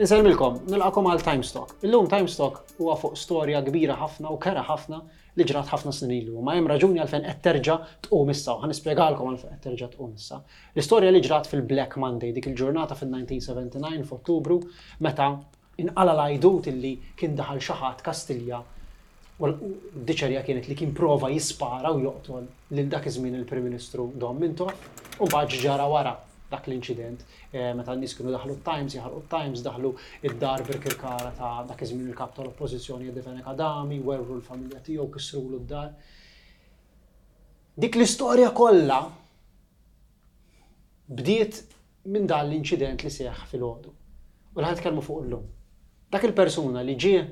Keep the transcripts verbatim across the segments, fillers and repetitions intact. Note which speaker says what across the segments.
Speaker 1: Inselmilkom, nilqakom għal Timestock. Illum Timestock huwa fuq storja kbira ħafna u kera ħafna li ġrat ħafna snin ilu. Ma hemm raġuni għalfejn qed terġa' tqum issa, u ħanispjegalkom għalfejn qed terġa' tqum issa. L-istorja li ġrat fil-Black Monday dik il-ġurnata fil-nineteen seventy-nine f'Ottubru meta inqala l-għajdut illi kien daħal xi ħadd Kastilja u d-diċerja kienet li kien prova jispara u joqtol lil dak iż-żmien il-Prim Ministru Dom Mintoff u mbagħad ġara wara dak l-inċident. Meta n-nies kienu daħlu t-Times, jaħarqu t-Times, daħlu id-dar bir-kirkara ta' dak iż-żmien il-kap tal-Oppożizzjoni Edifenek Adami, werru l-familja tiegħu, kissrulu d-dar. Dik l-istorja kollha bdiet minn dan l-inċident li seħħ filgħodu. U l ħadd fuq illum. Dak il-persuna li ġie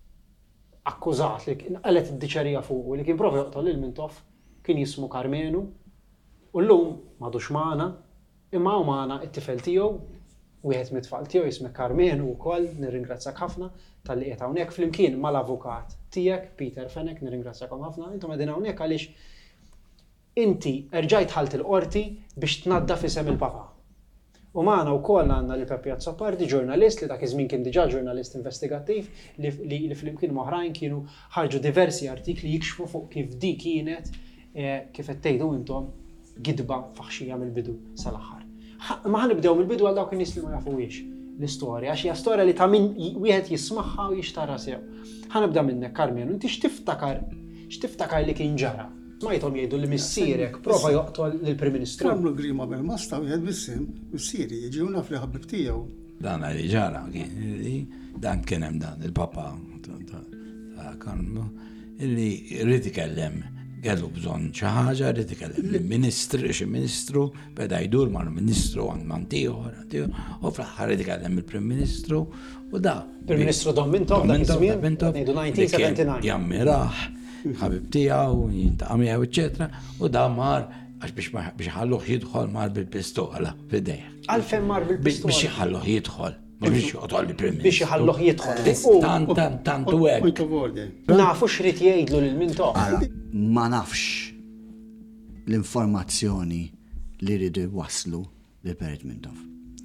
Speaker 1: akkużat li qalet id-diċerija fuq u li kien prova joqtol lil Mintoff kien jismu Karmenu u llum m'għadux magħna imma hu magħna t-tifel tiegħu wieħed mit-tfal tiegħu jismu Karmenu wkoll nirringrazzjak ħafna talli qiegħed hawnhekk flimkien mal-avukat tiegħek Peter Fenek nirringrazzjakom ħafna intom qegħdin hawnhekk għaliex inti erġajt ħalt il-qorti biex tnaddaf isem il-papa. U magħna wkoll għandna li Peppe Azzopardi, ġurnalist li dak iż-żmien kien diġà ġurnalist investigattiv li li flimkien oħrajn kienu ħarġu diversi artikli jikxfu fuq kif di kienet kif qed tgħidu intom gidba faħxija mill-bidu sal-aħħar. Ma ħanibdew mill-bidu għal dawk in-nies li ma jafuwiex l-istorja, għax hija storja li ta' min wieħed jismagħha u jixtara sew. Ħanibda minnek Karmenu, inti x'tiftakar x'tiftakar li kien ġara? Smajthom jgħidu li missierek prova joqtol lill-Prim Ministru.
Speaker 2: Kamlu grima bil-masta wieħed bissim, missieri jiġi naf li ħabbib tiegħu.
Speaker 3: Dan li ġara kien dan kien hemm dan il-papa ta' Karmenu illi rrid ikellem kellu bżonn xi ħaġa rrid ikellem il-Ministru xi Ministru beda jdur mal-Ministru għand man ieħor u fl-aħħar rrid ikellem il-Prim Ministru u da.
Speaker 1: Prim Ministru Dom Mintoff dak iż-żmien ngħidu nineteen seventy-nine.
Speaker 3: Jammiraħ ħabib tiegħu jintaqa' miegħu eċetera u da mar għax biex biex ħalluh jidħol mar bil-pistola f'idejh.
Speaker 1: Għalfejn mar bil-pistola?
Speaker 3: Biex iħalluh jidħol. Biex joqtol il-Prim Ministru.
Speaker 1: Biex iħalluh jidħol.
Speaker 3: Tant tant tant u hekk.
Speaker 1: Nafu x'rid jgħidlu lil Mintoff.
Speaker 4: Ma nafx l-informazzjoni li rridu waslu li Perit Mintoff.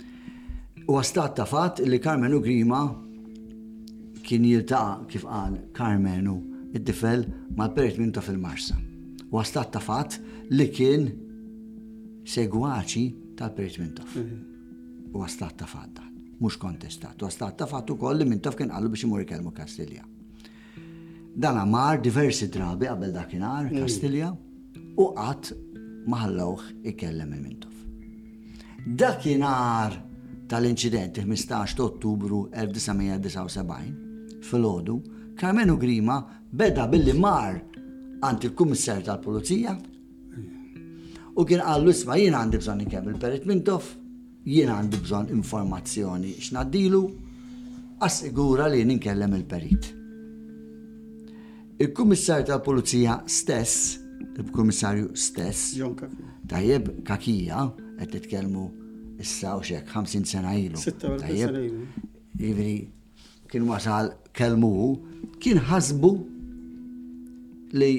Speaker 4: U għastat ta' fatt li Karmenu Grima kien jiltaqa' kif qal Karmenu id-tifel mal Perit Mintoff il-Marsa. U għastat ta' fatt li kien segwaċi tal-Perit Mintoff. U għastat ta' fatt mhux kontestat. U għastat ta' fatt ukoll li Mintoff kien qallu biex imur ikellmu Kastilja. Dan mar diversi drabi qabel dakinhar Kastilja u qatt ma ħallewh ikellem il-Mintoff. Dakinhar tal-inċidenti ħmistax ta' Ottubru elf tisgħumija disa' u sebgħin filgħodu Karmenu Grima beda billi mar għand il-Kummissarju tal-Pulizija u kien qallu isma' jien għandi bżonn ikellem il-Perit Mintoff, jien għandi bżonn informazzjoni x'ngħaddilu assigura li ninkellem il-Perit. Il-Kummissarju tal-Pulizija stess, il-Kummissarju stess, tajjeb Kakija, qed titkellmu issa u xek ħamsin sena ilu. Tajjeb, jivri kien wasal kelmuhu, kien ħasbu li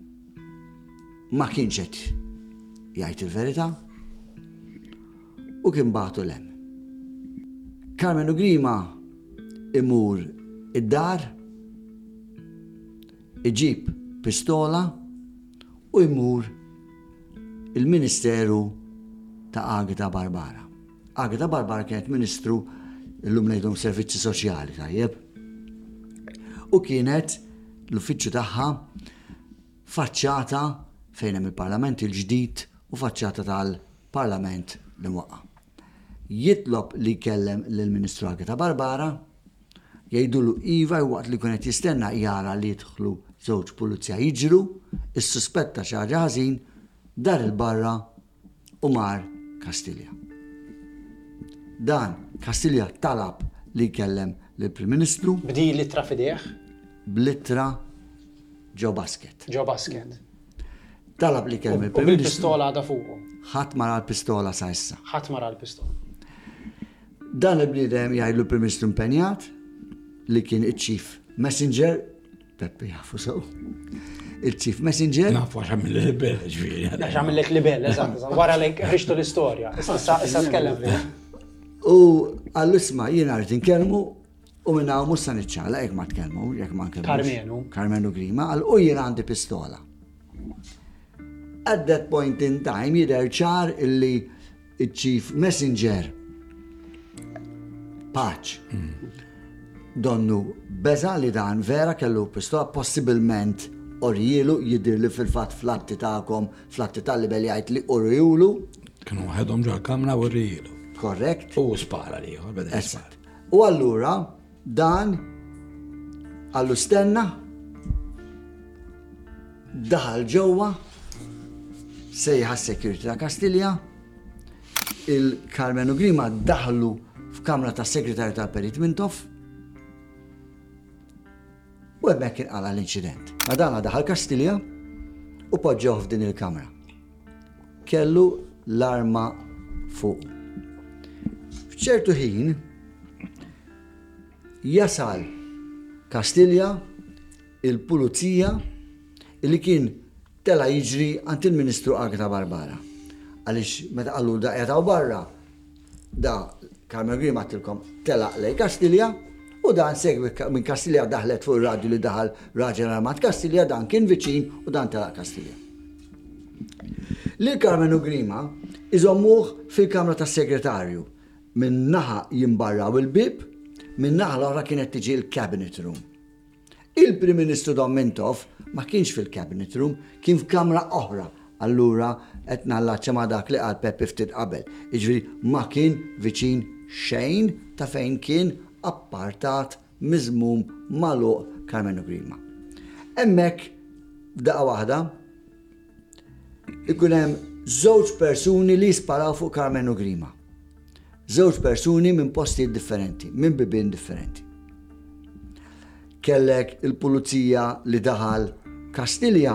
Speaker 4: ma kienx qed jgħid il-verità u kien bagħtu lem. Karmenu Grima imur id-dar iġib pistola u jmur il-Ministeru ta' Agata Barbara. Agata Barbara kienet Ministru l-lum ngħidhom Servizzi Soċjali tajjeb. U kienet l-uffiċċju tagħha faċċata fejn hemm il-Parlament il-ġdid u faċċata tal-Parlament li mwaqa'. Jitlob li jkellem lill-Ministru Agata Barbara jgħidulu iva waqt li kienet jistenna jara li jidħlu żewġ pulizija jiġru, is-suspetta xi ħaġa ħażin, dar il-barra u mar Kastilja. Dan Kastilja talab li jkellem lill-Prim Ministru.
Speaker 1: Bdi littra f'idejh?
Speaker 4: B'littra ġo basket.
Speaker 1: Ġo basket.
Speaker 4: Talab li jkellem il-Prim Ministru.
Speaker 1: U bil-pistola għadha fuqu.
Speaker 4: Ħadd mara l-pistola sa issa.
Speaker 1: Ħadd mara l-pistola.
Speaker 4: Dan il-bniedem jgħidlu l-Prim Ministru impenjat li kien iċ-Chief Messenger Peppe jafu sew. Il-Chief Messenger.
Speaker 3: Nafu għax għamil libel, ġviri.
Speaker 1: Għax għamil libel, eżatt, wara li ħriġtu l-istorja. Issa tkellem li.
Speaker 4: U għall-isma jiena rrid inkellmu u minna u mussa niċċala, jek ma tkellmu, jek ma nkellmu.
Speaker 1: Carmenu.
Speaker 4: Carmenu Grima, għal u jiena għandi pistola. At that point in time jidher ċar illi il-Chief Messenger Paċ donnu beza li dan vera kellu pistola possibilment orjilu jidirli fil-fat flatti ta'kom, flatti tal-libel jgħid li orjilu.
Speaker 3: Kienu għedhom ġo kamra u rrilu.
Speaker 4: Korrekt.
Speaker 3: U spara li, beda
Speaker 4: Esat. U allura dan għallu stenna daħal ġewwa sejħa s-security ta' Kastilja, il-Carmenu Grima daħlu f'kamra ta' segretarju tal-Perit Mintoff u hemmhekk kien qala l-inċident. Madana daħal Kastilja u poġġew f'din il-kamra. Kellu l-arma fuq. F'ċertu ħin jasal Kastilja il-pulizija li kien tela jiġri għand il-Ministru Agata Barbara. Għaliex meta qallu da qiegħu barra da Carmenu Grima tilkom tela lej Kastilja u dan segwi minn Kastilja daħlet fuq ir-radju li daħal raġel armat Kastilja, dan kien viċin u dan tela Kastilja. Lil Carmenu Grima iżommuh fil-Kamra tas-Segretarju minn naħa jimbarraw il-bib, minn naħa l-oħra kienet tiġi l-Cabinet Room. Il-Prim Ministru Don Mintoff ma kienx fil-Cabinet Room, kien f'kamra oħra. Allura qed nallaċċa ma' dak li qal Peppi ftit qabel. Jiġifieri ma kien viċin xejn ta' fejn kien appartat miżmum magħluq Carmenu Grima. Hemmhekk f'daqqa waħda ikun hemm żewġ persuni li sparaw fuq Carmenu Grima. Żewġ persuni minn postijiet differenti, minn bibien differenti. Kellek il-pulizija li daħal Kastilja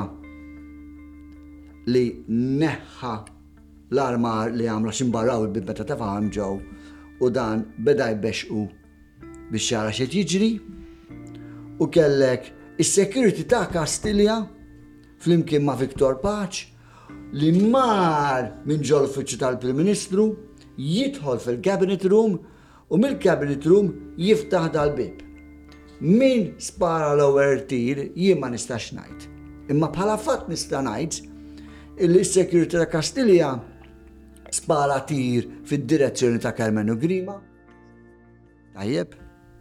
Speaker 4: li neħħa l-armar li għamla ximbarraw il-bib meta tefaham ġew u dan beda jbexqu biex jara xed jiġri u kellek is-security ta' Kastilja flimkien ma' Viktor Paċ li mar minn ġol uffiċċju tal-Prim Ministru jidħol fil-Cabinet Room u mill-Cabinet Room jiftaħ dal-bib. Min spara l-ewwel tir jien ma nistax ngħid. Imma bħala fatt nista' ngħid illi s-security ta' Kastilja spara tir fid-direzzjoni ta' Carmenu Grima. Tajjeb.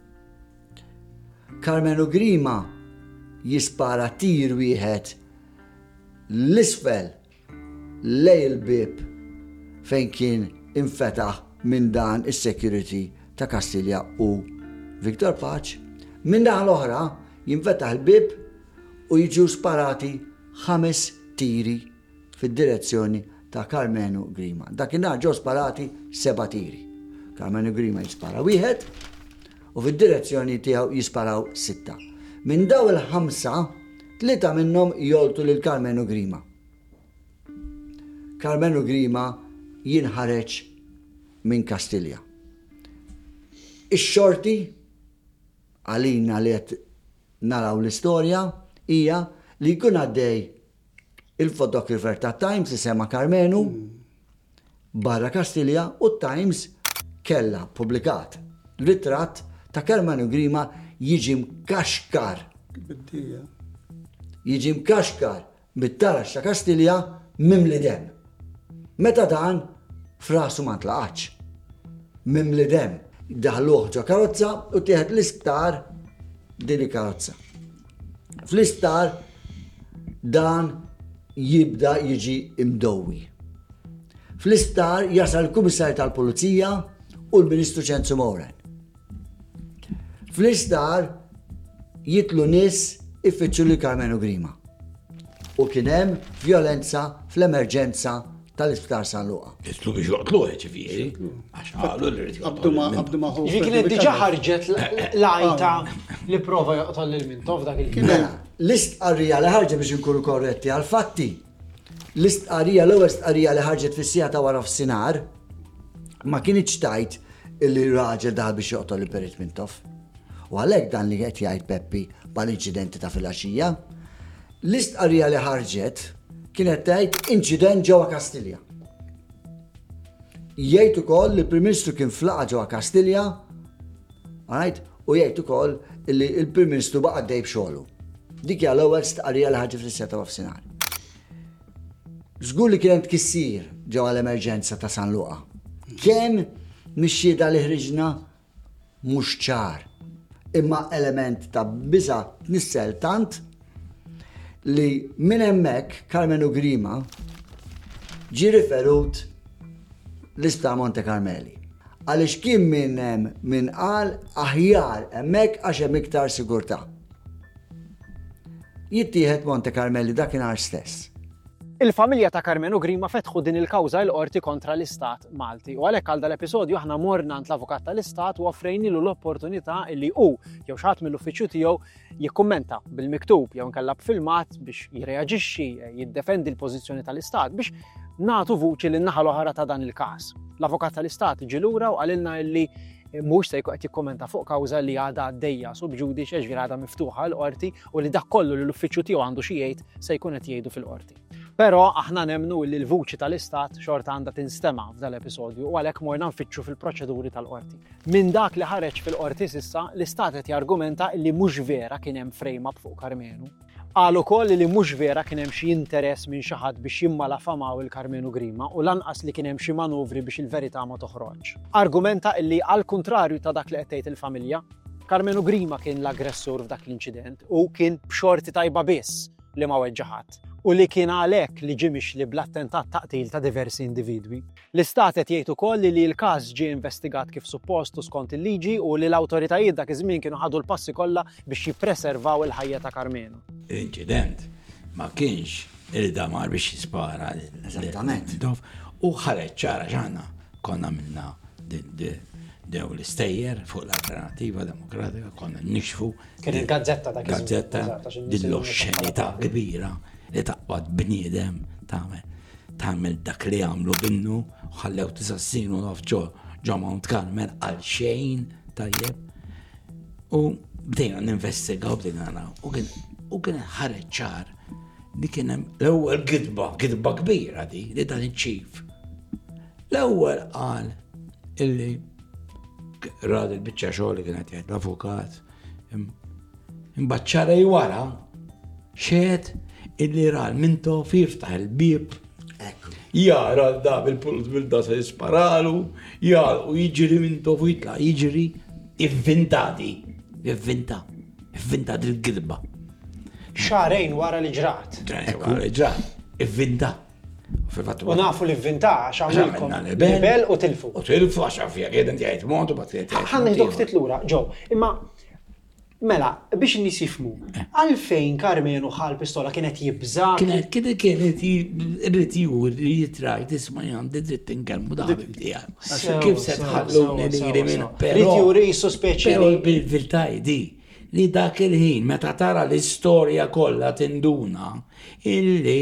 Speaker 4: Carmenu Grima jispara tir wieħed l-isfel lej il-bib fejn kien infetaħ minn dan is-security ta' Kastilja u Viktor Paċ. Minn daħ l-oħra jinfetaħ il-bib u jiġu sparati ħames tiri fid-direzzjoni ta' Carmenu Grima. Dakinhar ġew sparati seba' tiri. Carmenu Grima jispara wieħed u fid-direzzjoni tiegħu jisparaw sitta. Minn daw il-ħamsa, tlieta minnhom joltu lil Carmenu Grima. Carmenu Grima jinħareġ minn Kastilja. Ix-xorti għalina li qed naraw l-istorja hija li jkun għaddej il-fotografer ta' Times isema Carmenu barra Kastilja u Times kella publikat ritratt ta' Carmenu Grima jiġi mkaxkar. Jiġi mkaxkar bit-tarax ta' Kastilja mimli dem. Meta dan frasu ma tlaqax. Mimli dem. Daħluħ ġo karozza u tieħed l-isptar din karozza. Fl-isptar dan jibda jiġi imdowi. Fl-isptar jasal il-Kummissarju tal-Pulizija u l-Ministru Ċenzu Moren. Fl-isptar jitlu nies iffittxu li Carmenu Grima. U kien hemm violenza fl-emerġenza tal-isptar San Luqa.
Speaker 3: Jitlu biex joqtluħ ġifieri. Għax għalu li rrid
Speaker 2: Abdu ma ħu.
Speaker 1: Ġifieri kienet diġà ħarġet l-għajta li prova joqtol lil Mintoff dak il-kien.
Speaker 4: Mela, l-istqarrija li ħarġet biex inkunu korretti għal-fatti. L-istqarrija l-ewwel istqarrija li ħarġet fis-sija ta' wara f'sinar ma kienx tajt illi raġel daħal biex joqtol il-Perit Mintoff. U għalhekk dan li qed jgħid Peppi bħal-inċidenti ta' filgħaxija. L-istqarrija li ħarġet kienet tgħid inċident ġewwa Kastilja. jgħid ukoll li l-Prim Ministru kien flaqa ġewwa Kastilja, right? U jgħid ukoll li l-Prim Ministru baqa' għaddej b'xogħlu. Dik hija l-ewwel stqarrija li ħaġi fis-seta f'sinar. Żgur li kien hemm tkissir ġewwa l-emerġenza ta' San Luqa. Kemm mix-xhieda li ħriġna mhux ċar, imma element ta' biża' tnissel tant li minn hemmhekk Carmenu Grima ġie riferut l-Isptar Monte Carmeli. Għaliex kien minn hemm min qal aħjar hemmhekk għax hemm iktar sigurtà. Jittieħed Monte Carmeli dakinhar stess.
Speaker 1: Il-familja ta' Carmenu Grima fetħu din il-kawża l-qorti kontra l-Istat Malti u għalhekk għal dal-episodju aħna morna għand l-avukat tal-Istat u offrejnilu l-opportunità li hu jew xi ħadd mill-uffiċċju tiegħu jikkummenta bil-miktub jew inkella b'filmat biex jirreaġixxi, jiddefendi l-pożizzjoni tal-Istat biex nagħtu vuċi lin-naħa l-oħra ta' dan il-każ. L-avukat tal-Istat ġie lura u qalilna li mhux se jkun qed jikkommenta fuq kawża li għadha għaddejja sub ġudice ġifier għadha miftuħa l-qorti u li dak kollu li l-uffiċċju tiegħu għandu xi jgħid se jkun qed jgħidu fil-qorti. Però aħna nemmnu li l-vuċi tal-Istat xorta għandha tinstema' f'dal-episodju u għalhekk morna nfittxu fil-proċeduri tal-qorti. Minn dak li ħareġ fil-qorti s'issa, l-Istat qed jargumenta li mhux vera kien hemm frame-up fuq Carmenu. Qal ukoll li mhux vera kien hemm xi interess minn xi ħadd biex jimmalafamaw il-Carmenu Grima u lanqas li kien hemm xi manuvri biex il-verità ma toħroġ. Argumenta li għal kontrarju ta' dak li qed tgħid il-familja, Carmenu Grima kien l-aggressur f'dak l-inċident u kien b'xorti tajba biss li ma weġġa ħadd. U li kien għalhekk li ġie mixli bl-attentat taqtil ta' diversi individwi. L-Istat qed jgħid ukoll li l-każ ġie investigat kif suppost u skont il-liġi u li l-awtoritajiet dak iż-żmien kienu ħadu l-passi kollha biex jippreservaw il-ħajja ta' Carmenu.
Speaker 3: L-inċident ma kienx il-damar biex jispara.
Speaker 4: Eżattament.
Speaker 3: U ħareġ ċara ġana konna minna dew l-istejjer fuq l-Alternativa Demokratika konna nixfu.
Speaker 1: Kien il-gazzetta dak iż-żmien.
Speaker 3: Gazzetta dill-oxxenità kbira li taqbad bniedem tagħmel dak li għamlu binnu u ħallew tisassinu naf ġo Mount Carmel għal xejn tajjeb. U bdejna ninvestigaw bdejna naraw u kien ħareġ ċar li kien hemm l-ewwel gidba, gidba kbira di li dan iċ-ċif. L-ewwel qal illi rad il-biċċa xogħol li kienet jgħid l-avukat imbagħad ċarej wara xed illi ral minto jiftaħ il-bib jara da bil-pulut bil-da se jisparalu jara u jiġri minto fu jitla jiġri inventati inventa inventa il-gidba
Speaker 1: xarejn wara li ġrat.
Speaker 3: Wara li ġrat inventa
Speaker 1: u nafu li inventa għax għamilkom libel u tilfu.
Speaker 3: U tilfu għax għafija għedin tjajt montu bat tjajt.
Speaker 1: Ħanna jdok ftit lura, ġo, imma mela, biex nis jifmu, għalfejn Carmenu ħal pistola kienet jibża?
Speaker 3: Kienet kienet kienet irrid jur jitraj tisma' għandi dritt inkellmu da ħabib kif se tħalluni li jiri minn però.
Speaker 1: Rid juri jissospeċi.
Speaker 3: Però bil-viltaj di li dak il-ħin meta tara l-istorja kollha tinduna illi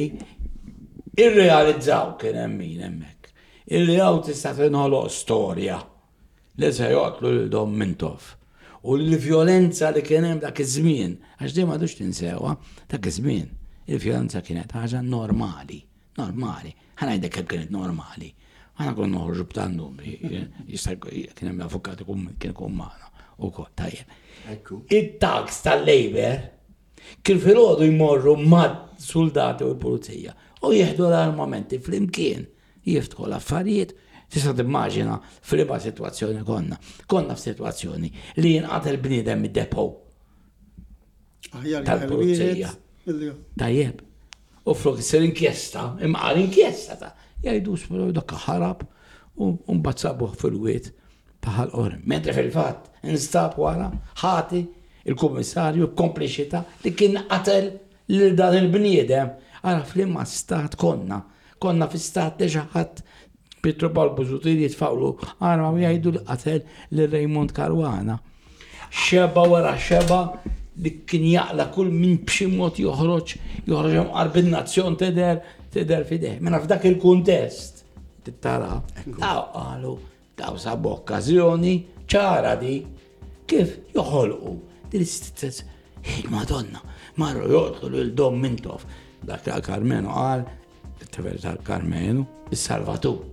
Speaker 3: irrealizzaw kien hemm min hemmhekk. Illi hawn tista' tinħoloq storja li se joqtlu lil Dom Mintoff. U l-vjolenza li kien hemm dak iż-żmien, għax dejjem m'għadux tinsewha, dak iż-żmien, il-vjolenza kienet ħaġa normali, normali. Ħanajdek kemm kienet normali. Ħana konna noħorġu b'tan numri, jista' kien hemm l-avukat kien ikun magħna wkoll tajjeb. It-tax tal-Labor kien filgħodu jmorru mad-soldati u l-pulizija u jieħdu l-armamenti flimkien jiftħu l-affarijiet. Tista' timmaġina f'liema sitwazzjoni konna. Konna f'sitwazzjoni li jinqatel bniedem mid-depo tal-pulizija. Tajjeb. U flok isir inkjesta, imma qal inkjesta ta' jgħidu spru dak ħarab u mbagħad sabuh fil-wiet bħal qorm. Mentre fil-fatt instab wara ħati il-kummissarju kompliċità li kien qatel lil dan il-bniedem. Ara f'liema stat konna. Konna fi stat deġa ħadd Pietro Balbuzutiri jitfawlu għarma u jgħidu l-qatel l-Raymond Caruana. Xeba wara xeba li kien jaqla kull min b'xi mod joħroġ joħroġ mqarb in-nazzjon tidher tidher fideh. Mela f'dak il-kuntest tittara daw qalu daw sabu okkażjoni ċara di kif joħolqu din istess Madonna marru joqtlu lil Dom Mintoff. Dak Carmenu qal it-tever tal-Carmenu is-Salvatur.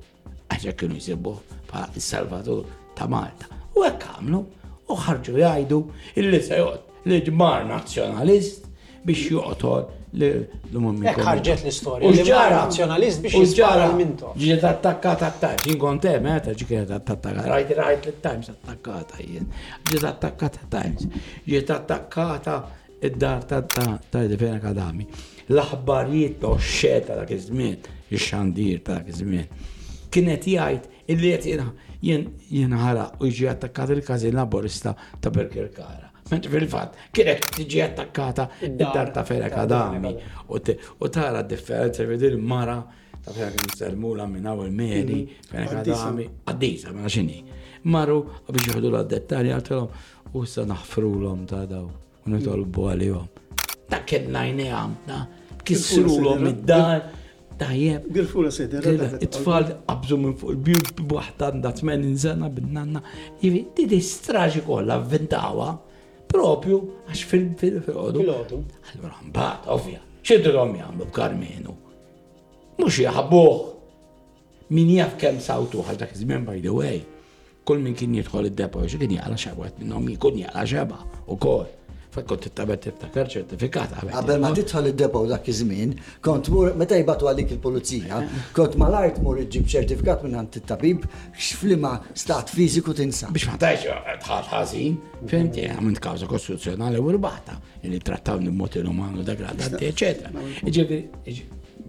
Speaker 3: għaxa kienu jisibu bħala il-Salvator ta' Malta. U hekk għamlu, u ħarġu jgħidu illi se joqgħod l-ġmar nazzjonalist biex joqtol l-mummi.
Speaker 1: Hekk ħarġet l-istorja. L-ġmar nazzjonalist biex jispara l-Mintoff.
Speaker 3: Ġiet attakkata t-Times, jien kont hemm, meta ġi kienet attakkata, rajt rajt l-Times attakkata jien. Ġiet attakkata Times, ġiet attakkata id-dar ta' Defena Kadami. L-aħbarijiet ta' xeta dak iż-żmien, ix-xandir ta' dak iż-żmien. Kienet jgħid illi qed jien ħaraq u jiġi attakkat il-każin laborista ta' Birkirkara. Mentre fil-fatt kienet tiġi attakkata id-dar ta' Fera Kadami u tara d-differenza vedi l-mara ta' Fera Kadami minn hawn il-Meri, Fera Kadami, għaddisa, ma xini. Maru biex jieħdu l-dettalji għaltilhom u issa naħfrulhom ta' daw u nitolbu għalihom. Ta' kien najni għamna, kissrulhom id-dar. Tajjeb.
Speaker 2: Għirfula sejder.
Speaker 3: It-tfal qabżu minn fuq il-bjut b'waħda għandha tmenin sena bin-nanna. Jivi, di straġi kollha avventawa propju għax fil-ħodu.
Speaker 1: Fil-ħodu.
Speaker 3: Allura mbagħad, ovvja, x'idhom jagħmlu b'Karmenu? Mhux jaħbuh. Min jaf kemm sawtu għal dak iż-żmien by the way. Kull min kien jidħol id-depo xi kien jaqla xabwet minnhom jkun jaqla xeba ukoll. Fakkont tittabet tiftakar ċertifikat.
Speaker 4: Qabel ma tidħol id-depo dak iż-żmien, kont mur meta jibatu għalik il-pulizija, kont malajt mur iġġib ċertifikat minn għand it-tabib x'flima stat fiżiku tinsa.
Speaker 3: Biex ma tajx tħal ħażin, fehmti, għamilt kawża kostituzzjonali u rbata li trattaw n-mod inumanu degradanti, eċetera. Iġifieri,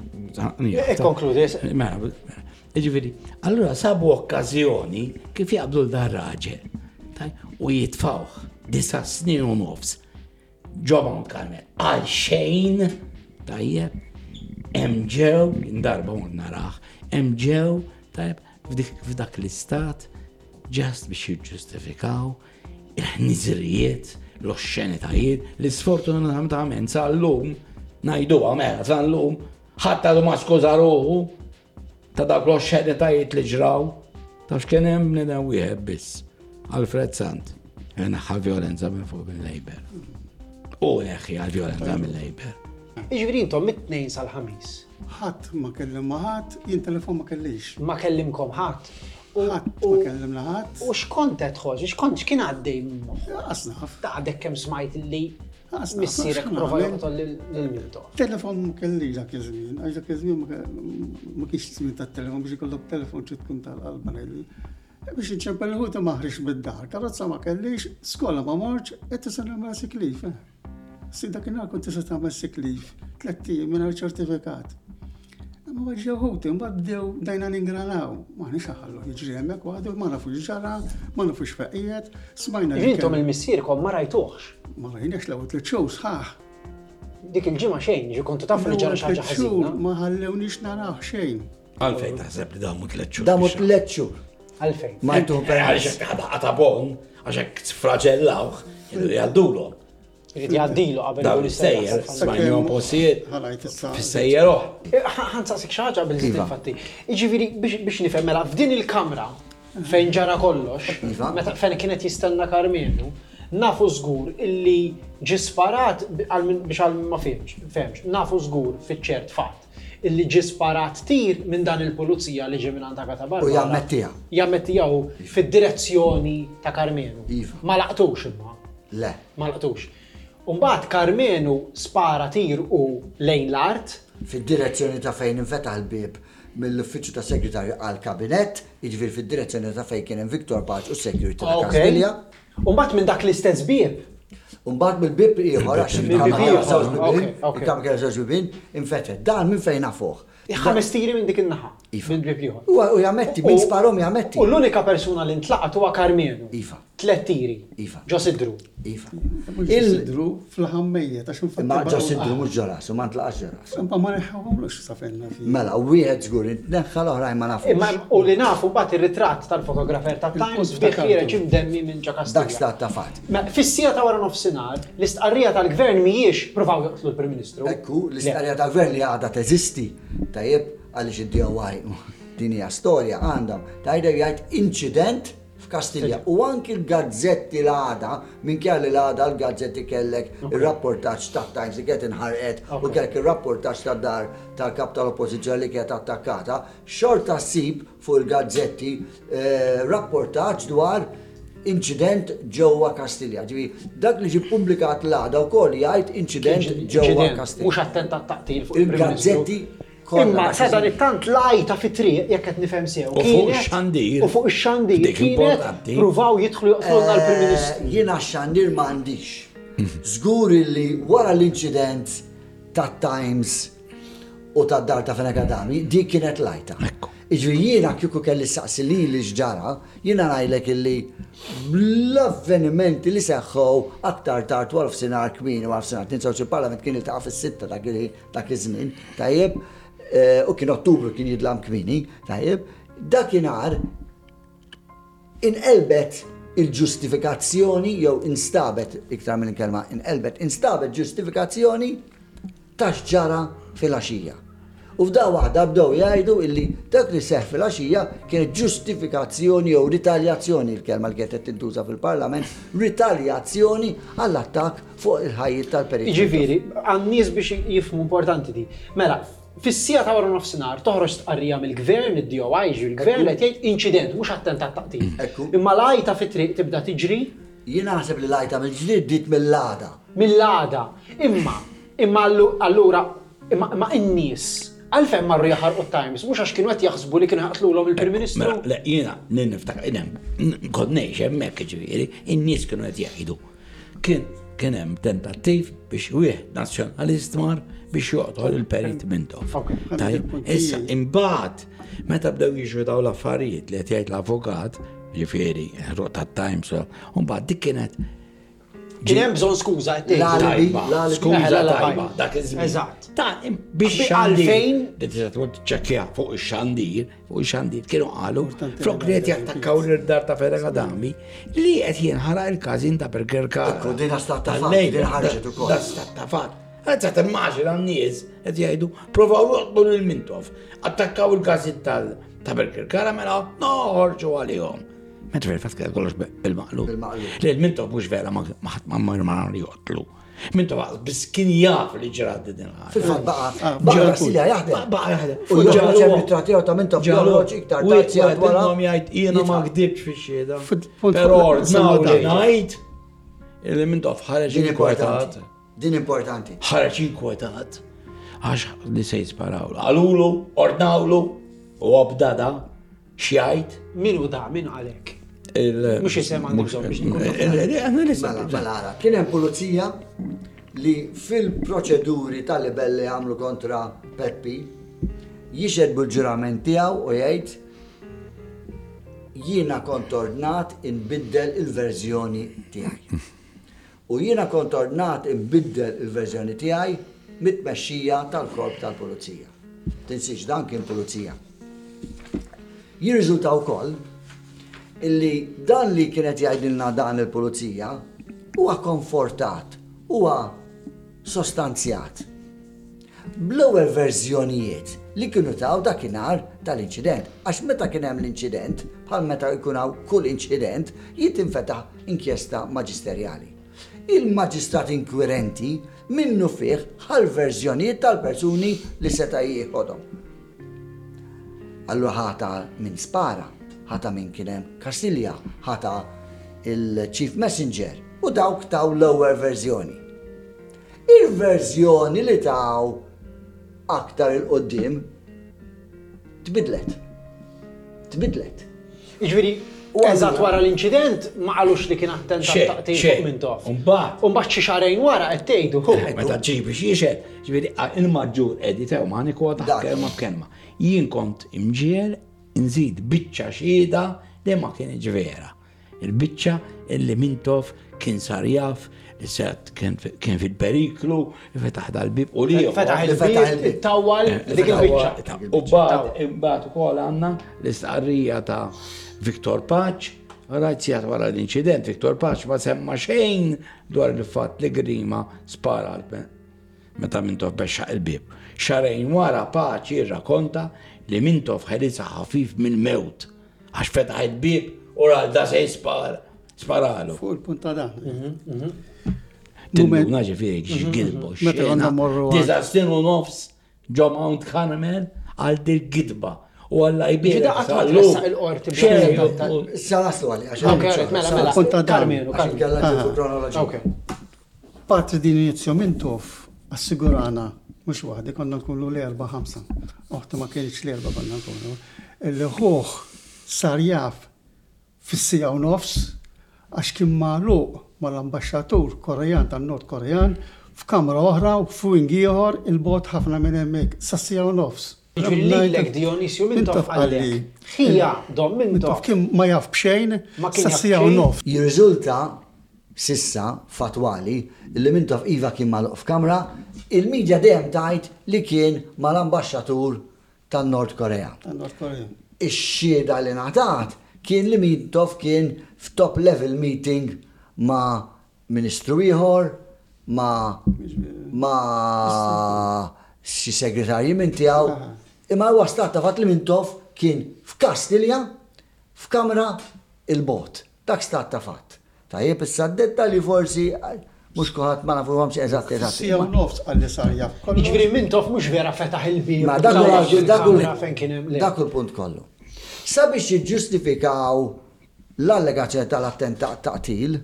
Speaker 1: Konkludi.
Speaker 3: Iġifieri, allura sabu okkażjoni kif jaqbdu l-dar raġel u jitfawh disa snin u nofs. Ġoba Karmel, għal xejn, tajjeb, emġew, darba mort naraħ, emġew, tajjeb, f'dak l-istat, ġast biex jiġġustifikaw il-ħnizrijiet, l-oxxenitajiet, l-sfortunatament sa' l-lum, najdu għamela sa' l-lum, ħatta du ma skuża ruħu, ta' dak l-oxxenitajiet li ġraw, ta' x'kien hemm bnedem wieħed biss, Alfred Sant, naħħa violenza minn fuq mill-Labor. U eħi għal-violenza mill-Labor.
Speaker 1: Iġviri intom mit-tnejn sal-ħamis.
Speaker 2: Ħadd ma kellim ma ħadd, jien telefon ma kellix.
Speaker 1: Ma kellimkom ħadd.
Speaker 2: Ħadd ma kellim la ħadd.
Speaker 1: U x'kont qed tħoġ, x'kont x'kien għaddej minn
Speaker 2: Asnaf.
Speaker 1: Taqdek kemm smajt li missierek prova joqtol lil-Mintoff.
Speaker 2: Telefon ma kellix dak iż-żmien, għax dak iż-żmien ma kienx żmien tat-telefon biex ikollok telefon ċi tkun tal-qalbanelli. Biex nċempel ħuta maħriġ bid-dar, karozza ma kellix, skola ma morġ, qed tisa nagħmel siklif. Si dakinhar kont tista' tagħmel siklif, tliet ijiem mingħajr ċertifikat. Ma waġġew ħuti, mbagħad bdew dajna ningranaw. Ma nix ħallu jiġri hemmhekk waħdu, ma nafux ġara, ma nafux feqijiet, smajna.
Speaker 1: Intom il-missierkom ma rajtuhx.
Speaker 2: Ma rajnex l-ewwel tliet xhur sħaħ.
Speaker 1: Dik il-ġimgħa xejn, ġi kontu tafu li ġara xi ħaġa ħażina.
Speaker 2: Ma ħallewniex naraw xejn.
Speaker 3: Għalfejn taħseb li damu tliet xhur.
Speaker 4: Damu tliet xhur.
Speaker 1: Għalfejn.
Speaker 4: Ma jtuħu permess.
Speaker 3: Għaxek ħadaqqa ta' bon, għaxek t-fraġellawħ, jgħaddulhom.
Speaker 1: Irid jgħaddilu qabel
Speaker 3: dawn is-sejjer, smajnihom postijiet fis-sejjer oħra.
Speaker 1: Ħansaqsik xi ħaġa bil infatti. Jiġifieri biex nifhem mela f'din il-kamra fejn ġara kollox, meta fejn kienet jistenna Karmenu, nafu żgur illi ġi sparat biex għal ma fehmx, nafu żgur fiċ-ċert fatt illi ġi sparat tir minn dan il-pulizija li ġi minn għandha ta' Barbara.
Speaker 4: U jammettija.
Speaker 1: Jammettijaw fid-direzzjoni ta' Karmenu.
Speaker 4: Iva.
Speaker 1: Ma laqtux imma.
Speaker 4: Le.
Speaker 1: Ma laqtux. Umbagħad Karmenu spara tir u lejn l-art.
Speaker 4: Fid-direzzjoni ta' fejn infetaħ il-bib mill-uffiċċju ta' segretarju għal-kabinett, jiġifieri fid-direzzjoni ta' fejn kien hemm Viktor Paċ u s-segretarju ta' Kastilja.
Speaker 1: Umbagħad minn dak l-istess bib.
Speaker 4: Umbagħad mill-bib ieħor għax il-kamra kien żewġ bibien infetet. Dan minn fejn nafuh.
Speaker 1: Ħames tiri minn dik in-naħa. Minn bib ieħor.
Speaker 4: U jammetti, min sparhom jammetti.
Speaker 1: U l-unika persuna li ntlaqat huwa Karmenu.
Speaker 4: Iva.
Speaker 1: Tlet tiri.
Speaker 4: Iva.
Speaker 1: Ġo sidru.
Speaker 4: Iva.
Speaker 2: Il-sidru fl-ħammejja ta' xun
Speaker 4: Ma ġo sidru mhux ġoras, u ma ntlaqax ġoras.
Speaker 2: Imma ma neħħawhomlux safenna fi.
Speaker 4: Mela, u wieħed żgur neħħa l-oħrajn ma nafux.
Speaker 1: Imma u li nafu mbagħad ir-ritratt tal-fotografer tat-Times bih ħireġ imdemmi minn ġo Kastilja.
Speaker 4: Dak stat ta' fatt.
Speaker 1: Fis-sija ta' wara nofsinhar, l-istqarrija tal-gvern mhijiex provaw joqtlu l-Prim Ministru.
Speaker 4: Ekku, l-istarja tal-gvern li għadha teżisti. Tajjeb, għaliex id-D O I din hija storja għandhom. Tajder jgħid incident f'Kastilja. U anki l-gazzetti l-għada, minn kelli l-għada l-gazzetti kellek il-rapportaġġ ta' Times li kienet inħarqet u kellek il-rapportaġġ ta' dar tal-kap tal-oppożizzjoni li kienet attakkata, xorta ssib fuq il-gazzetti rapportaġġ dwar incident ġewwa Kastilja. Ġivi, dak li ġi publikat l-għada wkoll jgħid incident ġewwa Kastilja.
Speaker 1: Mhux attentat taqtil fuq
Speaker 4: il-gazzetti.
Speaker 1: Imma sadan it-tant lajta fit-triq jekk qed nifhem sew.
Speaker 3: U fuq ix-xandir.
Speaker 1: U fuq ix-xandir kienet pruvaw jidħlu joqtolna l-Prim Ministru.
Speaker 4: Jiena x-xandir m'għandix. Żgur li wara l-inċident tat-Times u tad-dar ta' Fenekadami, dik kienet lajta. Iġri jiena kieku kelli saqsi li li xġara, jiena ngħidlek illi bl-avvenimenti li seħħu aktar tard wara f'sinar kmini wara f'sinar tinsawx il-Parlament kien iltaqa' fis-sitta dak iż-żmien, tajjeb, u kien Ottubru kien jidlam kmini, tajjeb, dakinhar inqelbet il-ġustifikazzjoni jew instabet iktar minn kelma inqelbet instabet ġustifikazzjoni ta' x'ġara fil-għaxija. U f'da waħda bdew jgħidu illi dak li seħħ fil-għaxija kienet ġustifikazzjoni jew ritaljazzjoni l-kelma li kienet tintuża fil-Parlament, ritaljazzjoni għall-attakk fuq il-ħajjiet tal-Perit.
Speaker 1: Jiġifieri, għan-nies biex jifhmu importanti di. Mela, fis-sija ta' wara nofsinhar toħroġ tqarrija mill-gvern id-D O I, il-gvern qed jgħid inċident mhux attentat taqtil. Imma lajta fit-triq tibda tiġri.
Speaker 4: Jien naħseb li lajta mill-ġdid dit mill-għada.
Speaker 1: Mill-għada. Imma, imma allura, imma in-nies għalfejn marru jaħarqu t-Times, mhux għax kienu qed jaħsbu li kienu jaqtlulhom il-Prim Ministru.
Speaker 3: Le, jiena niftakar kont ngħix hemmhekk ġifieri, in-nies kienu qed jgħidu. Kien kien hemm tentattiv biex wieħed nazzjonalist mar biex joqtol il-Perit Mintoff. Issa imbagħad meta bdew jiġu dawn l-affarijiet li qed jgħid l-avukat, ġifieri tat-Times, u mbagħad dik kienet
Speaker 1: Kien hemm bżonn skuża qed
Speaker 3: tajba, skuża tajba, dak iż-żmien.
Speaker 1: Eżatt.
Speaker 3: Ta' biex għalfejn li tista' ċekkja fuq ix-xandir, fuq ix-xandir kienu qalu flok li qed jattakkaw l-irdar ta' Fenekadami li qed jinħaraq il-każin ta' Berger Kara.
Speaker 4: Ekku din stat ta' fatt, din ħarġet ukoll.
Speaker 3: Da stat ta' fatt. Qed timmaġina n-nies qed jgħidu provaw joqtlu lil Mintoff, attakkaw il-każin ta' Berger Kara mela noħorġu għalihom. Meta fil-fatt kien kollox bil-maqlub. Li l-Mintoff mhux vera ma ma joqtlu. Mintoff biss kien jaf li ġrad din ħaġa.
Speaker 4: Fil-fatt baqa' baqa' Kastilja jaħdem. Baqa' jaħdem. U ġew ċem nittrattjaw ta' Mintoff joħroġ iktar tazzi wara.
Speaker 3: Jgħid jiena ma kdibx fix-xieda. Però ordnaw li ngħid li Mintoff ħareġ inkwetat.
Speaker 4: Din importanti.
Speaker 3: Ħareġ inkwetat. Għax li se jisparaw. Għalulu, ordnawlu u għabdada xjajt.
Speaker 1: Minu da, minu għalek. Mux jisem għandu bżon.
Speaker 4: Mela, kien hemm pulizija li fil-proċeduri tal-libelli għamlu kontra Peppi jixed bil-ġurament tiegħu u jgħid jiena kont ordnat inbiddel il-verżjoni tiegħi. U jiena kont ordnat inbiddel il-verżjoni tiegħi mit-tmexxija tal-korp tal-pulizija. Tinsiex dan kien pulizija. Jirriżulta wkoll illi dan li kienet jgħidilna dan il-pulizija huwa konfortat, huwa sostanzjat. Bl-ewwel verżjonijiet li kienu taw dakinhar tal-inċident, għax meta kien hemm l-inċident, bħal meta jkun hawn kull inċident, jitinfetaħ inkjesta maġisterjali. Il-maġistrat inkwirenti minnu fih ħal verżjonijiet tal-persuni li seta' jieħodhom. Allura ħata minn spara, ħata minn kien hemm Kastilja, ħata il-Chief Messenger u dawk taw l-ewwel verżjoni. Il-verżjoni li taw aktar il-qoddim tbidlet. Tbidlet.
Speaker 1: Jiġifieri, eżatt wara l-inċident ma qalux li kien attentat taqtil fuq Mintoff.
Speaker 3: Mbagħad.
Speaker 1: U mbagħad xi xarejn wara qed tgħidu.
Speaker 3: Meta ġibi xiexed, ġifieri il-maġġur editew ma nikkwota kelma b'kelma. Jien kont imġiel nżid biċċa xhieda li ma kienx vera. Il-biċċa illi Mintoff kien sar jaf li set kien fil-periklu, fetaħ dal-bib u li
Speaker 1: fetaħ il-bib, it-tawwal dik il-biċċa.
Speaker 3: U bad imbagħad ukoll għandna l-istqarrija ta' Viktor Paċ, razzjat wara l-inċident, Viktor Paċ ma semma xejn dwar il-fatt li Grima spara meta Mintoff bexxaq il-bib. Xarejn wara Paċ jirrakkonta li Mintoff ħelisa ħafif mill-mewt għax fetaħ il-bib Ora da se jispara. Sparalu.
Speaker 2: Fuq il-punt ta' dan.
Speaker 3: Tilluna ġifiri ġgidbu.
Speaker 2: Meta għandna morru.
Speaker 3: Disa snin u nofs ġo Mount Carmel għal dil-gidba. U għalla jibira.
Speaker 1: Ġida għatma tressa il-qorti.
Speaker 4: Saraslu għalli,
Speaker 1: Ok, mela, mela.
Speaker 2: Punt ta' dan.
Speaker 1: Carmenu,
Speaker 4: għaxin
Speaker 1: Carmenu.
Speaker 4: kalla ġifu kronoloġija.
Speaker 1: Ok.
Speaker 2: Patri din inizju mintof assigurana, mux waħdi, konna nkunu l-erba ħamsa. Oħta ma kienx l-erba konna nkunu. Il-ħuħ sar jaf fissija u nofs, għax kien magħluq mal-ambasċatur Korean tan-Nord Korean f'kamra oħra u f'wing ieħor il-bot ħafna minn hemmhekk sassija u nofs.
Speaker 1: Ġifieri lilek Dionisju Mintoff għalli. Ħija dom Mintoff.
Speaker 2: Kien ma jaf b'xejn
Speaker 1: Ma kien jaf
Speaker 2: sassija u
Speaker 1: b'xejn.
Speaker 2: nofs.
Speaker 4: Jirriżulta sissa fatwali li Mintoff iva kien magħluq f'kamra, il-medja dejjem tajt li kien mal-ambasċatur tan-Nord Korea.
Speaker 2: Tan-Nord Korea.
Speaker 4: Ix-xieda li ngħatat kien li Mintoff kien f'top level meeting ma' ministru ieħor, ma' ma' xi segretarji minn tiegħu. Imma huwa stat ta' fatt li Mintoff kien f'Kastilja f'kamra il-bot. Dak stat ta' fatt. Tajjeb issa d-dettalji forsi mhux kulħadd ma nafuhomx eżatt eżatt.
Speaker 2: Sassija u nofs għalli sar jaf.
Speaker 1: Ġifieri Mintoff mhux vera fetaħ il-bib.
Speaker 4: Ma dak hu- dak hu-
Speaker 1: fejn kien hemm. le.
Speaker 4: dak hu l-punt kollu. Sabiex jiġġustifikaw l-allegazzjoni tal-attentat ta' qtil,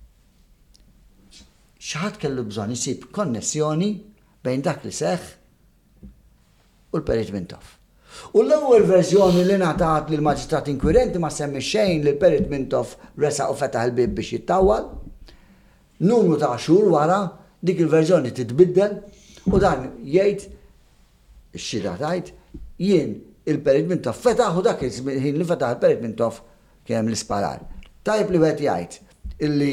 Speaker 4: xaħat kellu bżonn isib konnessjoni bejn dak li seħħ u l-Perit Mintoff. U l-ewwel verżjoni li ngħatat lill maġistrat inkwirenti ma semmi xejn li l-Perit Mintoff resaq u fetaħ il-bib biex jittawwal. Numru ta' xhur wara dik il-verżjoni titbiddel u dan jgħid ix-xira tajt jien il-Perit Mintoff fetaħ u dak il-ħin li fetaħ il-Perit Mintoff kien hemm l-isparar. Tajb li wieħed jgħid illi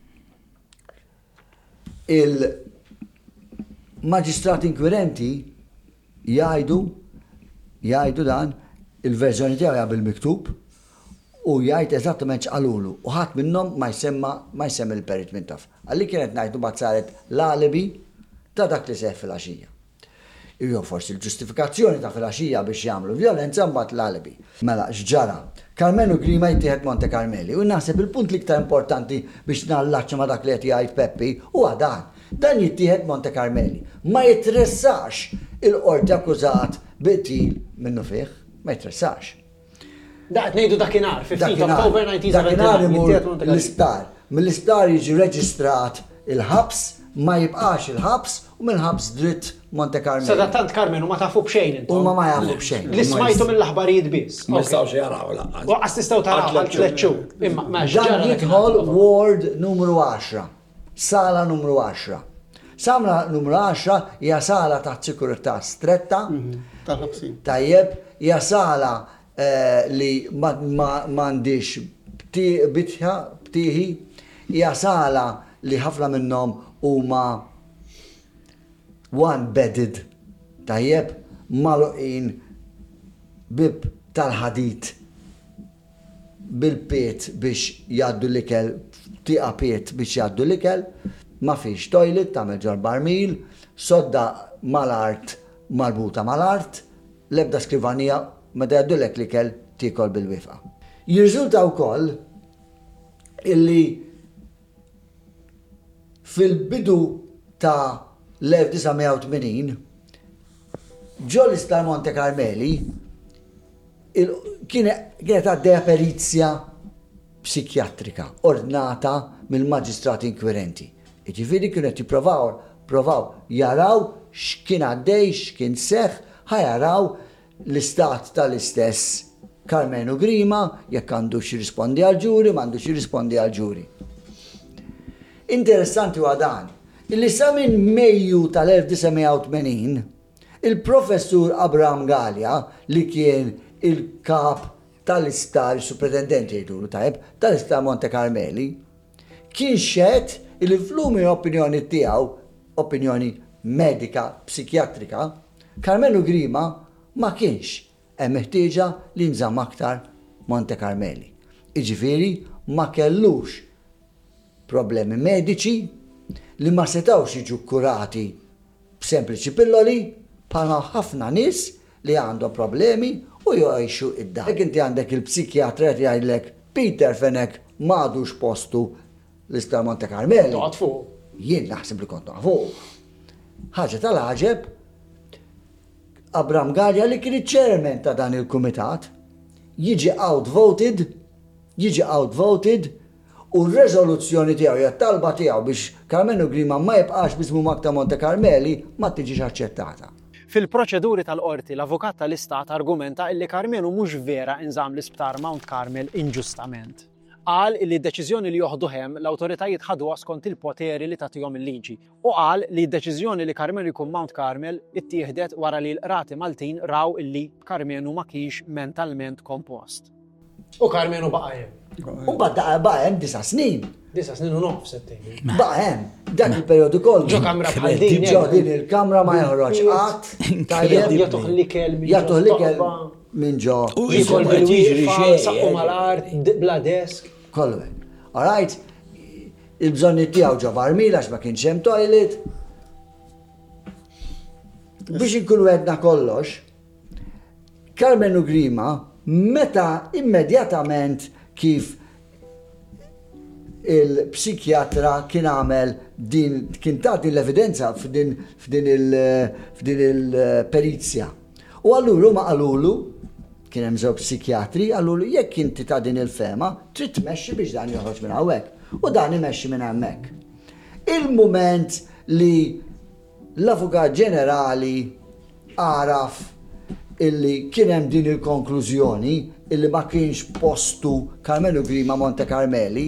Speaker 4: il-maġistrat inkwirenti jgħidu jgħidu dan il-verżjoni tiegħu jgħid bil-miktub u jgħid eżattament x'qalulu u ħadd minnhom ma jsemma ma jsemmi l-Perit Mintoff. Għalli kienet ngħidu mbagħad saret l-alibi ta' dak li seħħ fil-għaxija. Jew forsi l-ġustifikazzjoni ta' fil-għaxija biex jagħmlu violenza mbagħad l-alibi. Mela x'ġara? Carmenu Grima jittieħed Monte Carmeli u naħseb il-punt l-iktar importanti biex nallaċċa ma' dak li qed jgħid Peppi huwa dan. Dan jittieħed Monte Carmeli. Ma jitressax il-qorti akkużat bitil minnu fih, ma jitressax.
Speaker 1: Daqt ngħidu dakinhar, fifteen
Speaker 4: Dakinhar
Speaker 1: October nineteen
Speaker 4: dakinhar
Speaker 1: seventy-nine.
Speaker 4: imur
Speaker 1: jittieħed Monte Carlo.
Speaker 4: l-isptar. Mill-isptar jiġi reġistrat il-ħabs, ma jibqax il-ħabs u mill-ħabs dritt Monte
Speaker 1: Sa
Speaker 4: Carmeli.
Speaker 1: dattant Carmenu ma tafu b'xejn intom.
Speaker 4: U ma ma jafu b'xejn.
Speaker 1: Li smajtu mill-aħbarijiet biss.
Speaker 3: Ma jistawx jaraw laqqas.
Speaker 1: Waqqas tistgħu taraw għal tliet xhur. Imma ma
Speaker 4: Dan jidħol ward numru għaxra, sala numru għaxra. Samra numru għaxra hija sala ta' sikurità stretta,
Speaker 2: Tal-ħabsin.
Speaker 4: tajjeb, hija sala eh, li ma- ma- m'għandix bti- bitħa, btieħi, hija sala li ħafna minnhom huma one-bedded, tajjeb, maluqin bib tal-ħadid bil-piet biex jaddu l-ikel, tiqa piet biex jaddu l-ikel, ma fiex toilet, tamel ġar barmil, sodda mal-art marbuta mal-art, lebda skrivanija, meta jaddu l-ek l-ikel tikol bil-wifa. Jirżulta wkoll illi fil-bidu ta' l-1980 ġo l-Istar Monte Carmeli kienet għaddeja perizja psikjatrika ordnata mill-maġistrati inkwirenti. Iġifieri kienet jipprovaw provaw jaraw x'kien għaddej, x'kien seħħ, ħajaraw l-istat tal-istess Carmenu Grima jekk għandu xirrispondi għal-ġuri, m'għandux jirrispondi għal-ġuri. Interessanti huwa dan, illi sa minn Mejju tal-1980 il-professur Abraham Gallia li kien il-kap tal-istar, il-supretendenti jgħidulu tajb, tal-istar Monte Carmeli, kien xed il flumi opinjoni tiegħu, opinjoni medika, psikjatrika, Carmenu Grima ma kienx hemm ħtieġa li nżamm aktar Monte Carmeli. Iġifieri ma kellux problemi mediċi li ma setawx jiġu kurati b'sempliċi pilloli bħala ħafna nies li għandhom problemi u jgħixu id-dar. Jekk inti għandek il-psikjatra qed jgħidlek Peter Fenek m'għadux postu l-Isptar Monte Carmeli.
Speaker 1: Toqgħod fuq.
Speaker 4: Jien naħseb li kont fuq. Ħaġa tal-ħaġeb, Abram Garja li kien iċ-chairman ta' dan il-kumitat, jiġi outvoted, jiġi outvoted, u r-reżoluzzjoni tiegħu hija talba tiegħu biex Carmenu Grima ma jibqax bismu Makta Monte Carmeli ma tiġix aċċettata.
Speaker 1: Fil-proċeduri tal-qorti, l-avukat tal-Istat argumenta illi Carmenu mhux vera inżamm l-Isptar Mount Carmel inġustament. Qal li d-deċiżjoni li joħdu hemm l-awtoritajiet ħadwa skont il-poteri li tagħtihom il-liġi u qal li d-deċiżjoni li Carmenu jkun Mount Carmel ittieħdet wara li l-qrati Maltin raw illi Carmenu ma kienx mentalment kompost. U Carmenu baqa' hemm.
Speaker 4: U badda baqa' hemm disa' snin.
Speaker 1: Disa' snin u nofs settejn.
Speaker 4: Baqa' hemm dak il-perjodu kollu.
Speaker 1: Ġo kamra bħal din.
Speaker 4: Ġo din il-kamra ma joħroġ qatt. Tajjeb
Speaker 1: jagħtuh l-ikel minn
Speaker 4: jagħtuh l-ikel minn ġo.
Speaker 3: U
Speaker 1: jikol
Speaker 3: jkun
Speaker 1: bil-wieqfa, saqqu mal-art, bla desk.
Speaker 4: Kollu. All right. Il-bżonni tiegħu ġo barmila għax ma kienx hemm toilet. Biex inkunu għedna kollox, Carmenu Grima meta immedjatament kif il-psikjatra kien għamel din, kien tagħti l-evidenza f'din il-perizja. U allura ma qalulu, kien hemm żewġ psikjatri, qalulu jekk inti ta' din il-fema, trid tmexxi biex dan joħroġ minn hawnhekk. U dan imexxi minn hemmhekk. Il-mument li l-Avukat Ġenerali għaraf illi kien hemm din il-konklużjoni illi ma kienx postu Carmenu Grima Monte Carmeli,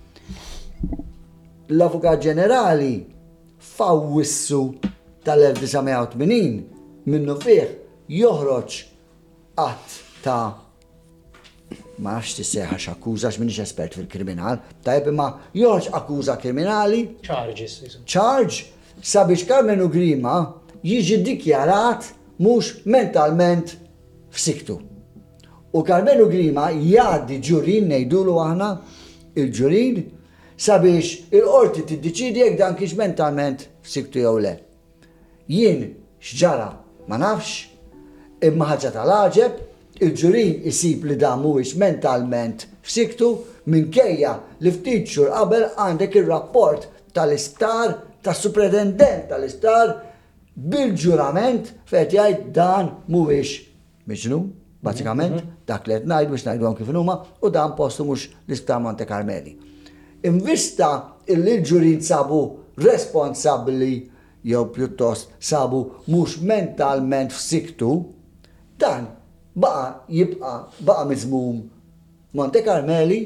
Speaker 4: l-Avukat Ġenerali fawwissu tal-1980 minnu fih joħroġ qatt ta' ma nafx tissejħa x'akkuża għax m'iniex espert fil-kriminal, tajjeb imma joħroġ akkuża kriminali,
Speaker 1: Charges.
Speaker 4: charge sabiex Carmenu Grima jiġi dikjarat mhux mentalment f'siktu. U Carmenu Grima jgħaddi ġurin ngħidulu aħna il-ġurin sabiex il-qorti tiddeċidi jekk dan kienx mentalment f'siktu jew le. Jien x'ġara ma nafx, imma ħaġa tal-għaġeb, il-ġurin isib li dan mhuwiex mentalment f'siktu minkejja li ftit xhur qabel għandek ir-rapport tal-isptar tas-supretendent tal-isptar bil-ġurament fejn jgħid dan mhuwiex miġnun, bażikament dak li qed ngħid biex ngħidhom kif huma u dan postu mhux l-Isptar Monte Carmeli. Invista illi l-ġurin sabu responsabbli jew pjuttost sabu mhux mentalment f'siktu, dan baqa jibqa baqa miżmum Monte Carmeli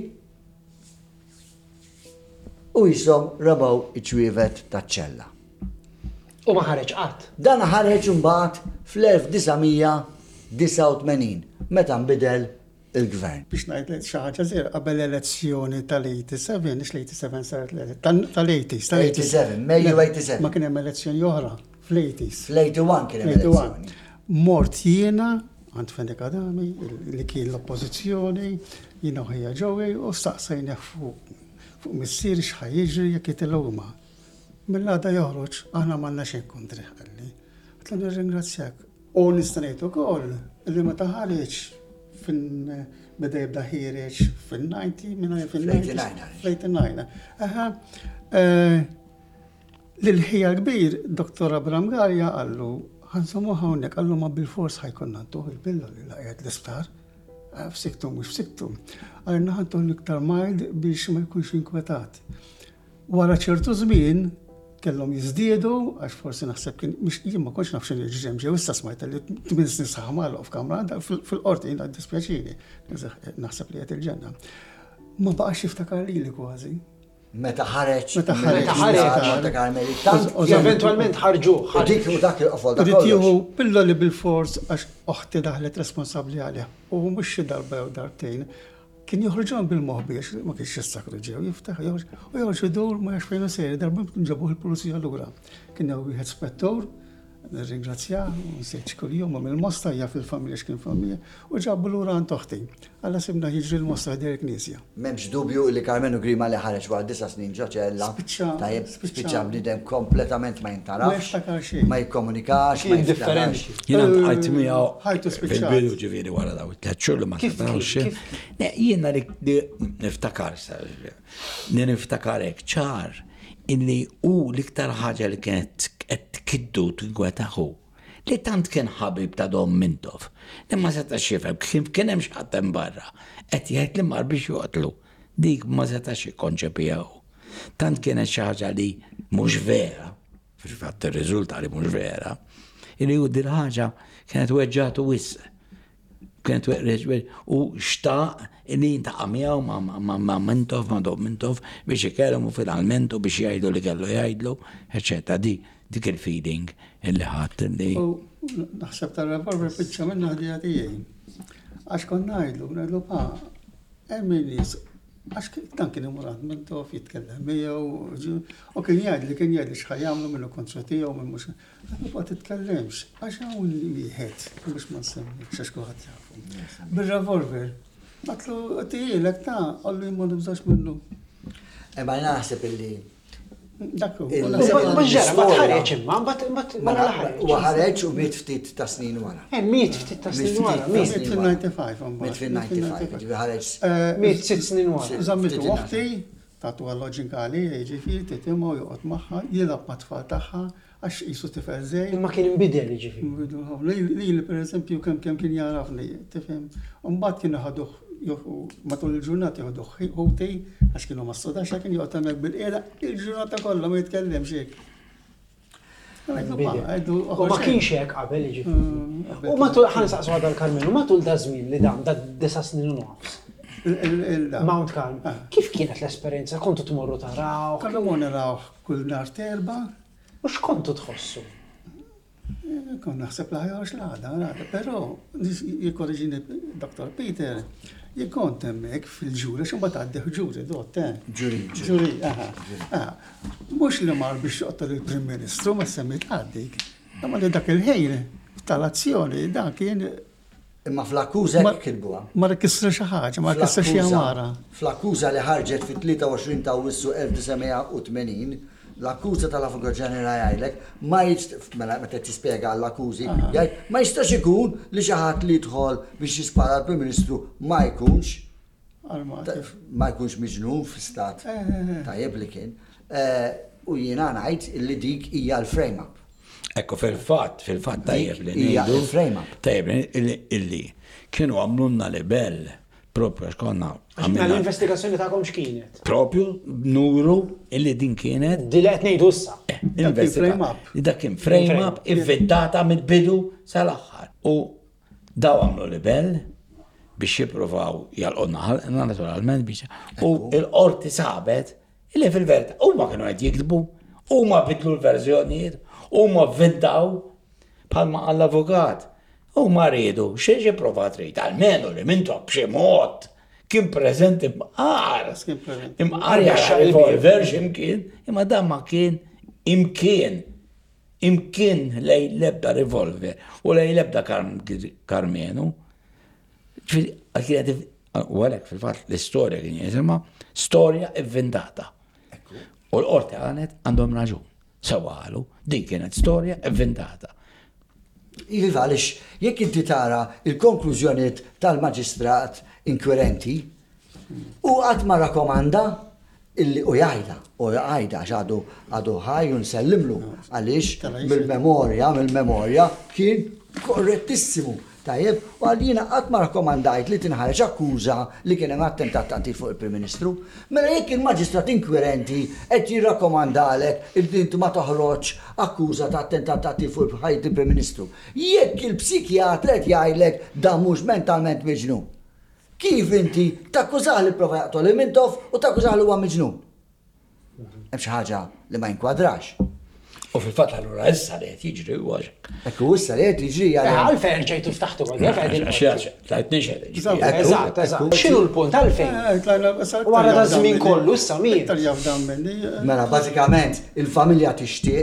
Speaker 4: u jisom rabaw iċwievet taċ-ċella.
Speaker 1: U ma ħareġ qatt.
Speaker 4: Dan ħareġ imbagħad fl-elf tisa' u tmenin meta nbidel il-gvern.
Speaker 2: Biex ngħidlek xi ħaġa żgħira qabel l-elezzjoni tal-eighty-seven, ix l-eighty-seven saret tal-eighties,
Speaker 4: eighty-seven, Mejju eighty-seven.
Speaker 2: Ma kien hemm elezzjoni oħra fl-eighties.
Speaker 4: Fl-eighty-one kien hemm elezzjoni.
Speaker 2: Mort jiena għand Fenek Adami li kien l-oppożizzjoni, jiena u ħejja ġewwi u staqsejna fuq fuq missier x'ħajjiġri jekk jitilgħu ma. Mill-għada joħroġ, aħna m'għandna xejn kontri ħalli. Għatlu nirringrazzjak. U nista' ngħid ukoll li meta ħareġ fin beda jibda ħireġ fin-ninety minn fil-eighty-nine. Aha. Lil-ħija kbir, Doktor Abram Garja qallu ħansomu hawnhekk qallu ma bil-fors ħajkun nagħtuh il-billa li laqgħet l-isptar. F'siktu mhux f'siktu. Għalna ħantuh l-iktar mild biex ma jkunx inkwetat. Wara ċertu żmien kellhom jiżdiedu għax forsi naħseb kien mhux jien ma kontx naf x'inhi ġemm ġew issa smajt li tmien snin saħmalu f'kamra fil-qorti jiena dispjaċini. Naħseb li qed il-ġenna. Ma baqax jiftakar lili kważi.
Speaker 4: Meta ħareġ.
Speaker 2: Meta ħareġ.
Speaker 4: Monte Carmeli.
Speaker 1: Eventwalment ħarġu.
Speaker 4: Dik u dak il-qofol dak
Speaker 2: Rid jieħu billu li bil-fors għax oħti daħlet responsabbli għalija. U mhux xi darba jew darbtejn. Kien joħroġhom bil-moħbi għax ma kienx jistakru ġew jiftaħ joħroġ u joħroġ idur ma jax fejn sejri darba kien ġabuh il-pulizija lura. Kien hemm wieħed spettur nirringrazzja, nsejt kuljum mill mostajja fil-familja x'kien familja, u ġabbu lura għand toħti. Alla sibna jiġri l-mostajja der knisja.
Speaker 4: M'hemmx dubju li Carmenu Grima li ħareġ wara disa snin ġo ċella.
Speaker 2: Spiċċa,
Speaker 4: Tajjeb,
Speaker 2: spiċċa.
Speaker 4: spiċċa bniedem kompletament ma
Speaker 2: Ma
Speaker 4: jintarafx,
Speaker 2: jiftakar xejn.
Speaker 4: ma jikkomunikax, ma
Speaker 1: Kien differenti.
Speaker 4: jiftakar.
Speaker 3: Jena għajt miegħu
Speaker 2: ħajtu spiċċat.
Speaker 3: fil-bidu ġifieri wara daw it-tliet xhur li ma
Speaker 1: Kif-
Speaker 3: sadarx.
Speaker 1: kif-
Speaker 3: Ne, jiena li li niftakar sa li niftakar hekk ċar illi hu l-iktar ħaġa li kienet qed tkiddu tinkwetaħu li tant kien ħabib ta' Dom Mintov. Li ma setax jifhem kif kien hemm x'ħadd hemm barra qed jgħid li mar biex joqtlu. Dik ma setax jikkonċepijaw. Tant kienet xi ħaġa li mhux vera, fil-fatt ir-riżulta li mhux vera, illi hu din ħaġa kienet weġġatu wissa. Kienet weġġat u xtaq illi jintaqa' miegħu ma' Mintov, ma' Dom Mintov biex ikellmu finalment u biex jgħidu li kellu jgħidlu, eċetera. Di dik il-feeding illi ħadd illi.
Speaker 2: U naħseb tal-revolver piċċa minna ħdija tiegħi. Għax kon ngħidlu, ngħidlu pa, hemm nies, għax dan kien imurad minn tof jitkellem miegħu, u kien jgħidli kien jgħidli x'ħajjamlu minnu kontra tiegħu minn mhux. Għadu ma titkellemx, għax hawn wieħed biex ma nsemmix għax kulħadd jafu. Bir-revolver, għatlu tiegħek ta' għallu jimma nibżax minnu.
Speaker 4: Imma naħseb illi
Speaker 2: Dakku.
Speaker 4: Il-
Speaker 1: Bħġara, ma tħarreċ imma, mbagħad ma
Speaker 4: u ħareġ u miet ftit ta' snin wara.
Speaker 1: Eh, miet ftit ta' snin wara,
Speaker 4: Miet
Speaker 1: miet.
Speaker 2: Miet fil-ninety-five,
Speaker 4: Miet fil-ninety-five, ġivi ħareġ.
Speaker 1: Miet sitt snin wara.
Speaker 2: Zammitu
Speaker 4: Ftit
Speaker 2: uħti, tatu għal-loġikali, ġifiri, titimma u joqot maħħa, jilab ma tfal taħħa, għax jisu tifel zej.
Speaker 1: Imma kien imbidel ġifi.
Speaker 2: Li li per eżempju kem kem kien jarafni, tifem. Umbat kien ħaduħ matul il-ġurnata jħoduħ ħuti, għax kienu ma s-sodax, kien joqot għamek bil-qeda, il-ġurnata kollha ma jitkellem xek.
Speaker 1: U ma kienx hekk qabel ġifi. U matul ħan saqsu għadha l-Karmenu, matul da żmien li dam da disa snin u nofs. Mount Carmel. Kif kienet l-esperjenza? Kontu tmorru taraw?
Speaker 2: Kallu ma naraw kull nar terba,
Speaker 1: U x'kontu tħossu?
Speaker 2: kon naħseb laħja għax laħda, pero jikorriġini doktor Peter, jikont emmek fil-ġuri, xumbat għaddeħ ġuri, dot, eh?
Speaker 4: Ġuri,
Speaker 2: Ġuri, aha. Mux li mar biex joqtor il-Prim Ministru, ma semmit għaddik. Ma li dak il-ħejn, tal-azzjoni, dak kien
Speaker 4: Imma fl-akkuża
Speaker 2: Ma-
Speaker 4: hekk kitbuha.
Speaker 2: ma rikisra xi ħaġa, ma rikisra xi amara.
Speaker 4: Fl-akkuża li ħarġet fit-tlieta u għoxrin ta' Wissu elf tisa' u tmenin, l-akkuża tal-Avukat Ġenerali jgħidlek ma jistax mela meta tispjega l-akkużi, jgħid ma jistax ikun li xi ħadd li jidħol biex jispara l-Prim Ministru ma jkunx
Speaker 2: Armati.
Speaker 4: ma jkunx miġnun fi-stat tajjeb li kien. U jiena ngħid li dik hija l-frame-up.
Speaker 3: Ekku fil-fatt, fil-fatt tajjeb li
Speaker 4: hija
Speaker 3: ngħidu.
Speaker 4: il-frame-up.
Speaker 3: Tajjeb illi illi kienu għamlunna libell propju għax konna
Speaker 1: Għamilna l-investigazzjoni ta'kom x'kienet?
Speaker 3: propju nuru illi din kienet
Speaker 1: Di li qed ngħidu issa.
Speaker 2: frame up.
Speaker 3: Dak kien frame
Speaker 1: Frame
Speaker 3: up inventata mill-bidu sal-aħħar. U daw għamlu libell biex jippruvaw jalqonna ħalqna naturalment biex. U l-qorti sabet illi fil-verità huma kienu qed jiktbu, huma bidlu l-verżjonijiet, huma vvintaw bħalma għall-avukat. Huma rridu xiex jipprova trid, almenu li mintu b'xi mod kien preżenti imqar.
Speaker 2: Kien preżenti.
Speaker 3: Imqar jaxa revolver x'imkien, imma dan ma kien imkien. Imkien lej lebda revolver u lej lebda Karmenu. Kienet u għalek fil-fatt l-istorja kien jisimha storja inventata. U l-qorti għanet għandhom raġun. Sawalu, din kienet storja inventata.
Speaker 4: Iva, għalix, jekk inti tara il-konklużjoniet tal-maġistrat inkwirenti, u għat ma rakomanda illi u jajda, u jajda għadu għadu ħaj nsellimlu, għalix mill-memorja, mill-memorja kien korrettissimu. Tajjeb, u għallina għat ma rakomandajt li tinħarġ akkuża li kien hemm attentat tanti fuq il-Prim Ministru, mela jekk il-maġistrat inkwirenti qed jirrakkomandalek il-dintu ma toħroġ akkuża ta' attentat tanti fuq il-ħajt il-Prim Ministru. Jekk il-psikjatra qed jgħidlek dan mhux mentalment miġnun. Kif inti takkużah li prova jaqtol il-Mintov u takkużah li huwa miġnun? Hemm xi ħaġa li ma jinkwadrax.
Speaker 3: U fil-fatt allura issa li qed jiġri huwa hekk.
Speaker 4: Ekku issa li qed jiġri
Speaker 1: Għalfejn ġejtu ftaħtu għal
Speaker 3: Tlajt nixed.
Speaker 1: Eżatt, eżatt. X'inhu l-punt għalfejn? Wara da żmien kollu issa min.
Speaker 2: Iktar jafdam minni.
Speaker 4: Mela, bażikament, il-familja tixtieq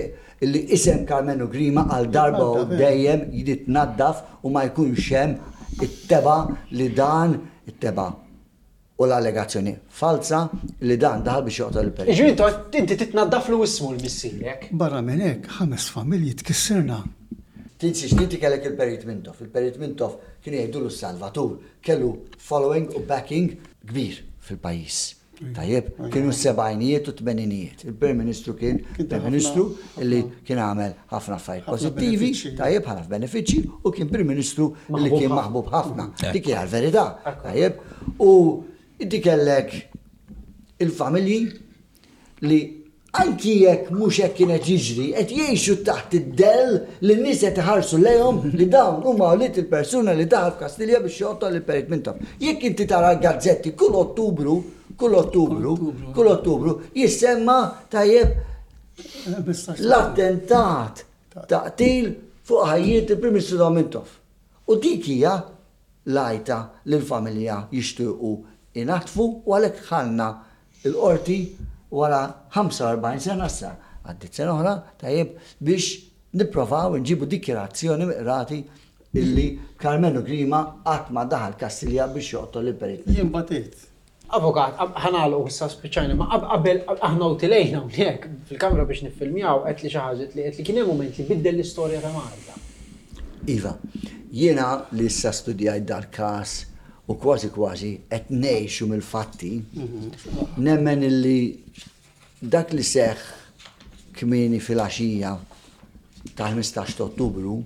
Speaker 4: illi isem Carmenu Grima għal darba u dejjem jitnaddaf u ma jkunx hemm it-teba li dan it-teba u l-allegazzjoni falsa li dan daħal biex joqtol il-periklu.
Speaker 1: Iġu inti titnaddaf l ismu l-missirek.
Speaker 2: Barra minn hekk ħames familji tkissirna.
Speaker 4: Tinsiex ninti kellek il-Perit Mintoff. Il-Perit Mintoff kien jgħidulu s-Salvatur kellu following u backing kbir fil-pajjiż. Tajjeb, kienu s-sebajnijiet u t-tmeninijiet. Il-Prim Ministru kien Prim Ministru illi kien għamel ħafna affarijiet pożittivi, tajjeb ħafna benefiċċji u kien Prim Ministru illi kien maħbub ħafna. Dik hija l-verità, tajjeb. U inti kellek il-familji li anki jekk mhux hekk kienet jiġri qed jgħixu taħt id-dell li n-nies qed iħarsu lejhom li dawn huma wlied il-persuna li daħal f'Kastilja biex joqtol il-Perit Mintoff. Jekk inti tara l-gazzetti kull Ottubru, kull Ottubru, kull Ottubru jissemma tajjeb l-attentat taqtil fuq ħajjiet il-Prim Ministru Mintoff. U dik hija lajta li l-familja jixtiequ inatfu u għalhekk ħallna l-qorti wara ħamsa u arba'in sena issa għaddit sena oħra tajjeb biex nipprovaw nġibu dikjerazzjoni miqrati illi Carmenu Grima qatt ma daħal Kastilja biex joqtol il-Perit.
Speaker 2: Jien batejt.
Speaker 1: Avukat, ħanalu issa spiċċajna, ma qabel aħna u tilejna hawnhekk fil-kamra biex niffilmjaw qed li xi ħaġa li qed li kien hemm mument li biddel l-istorja ta' Malta.
Speaker 4: Iva, jiena li issa studjajt dal-każ u kważi kważi qed ngħixu mill-fatti, nemmen illi dak li seħħ kmieni fil-għaxija tal-ħmistax ta' Ottubru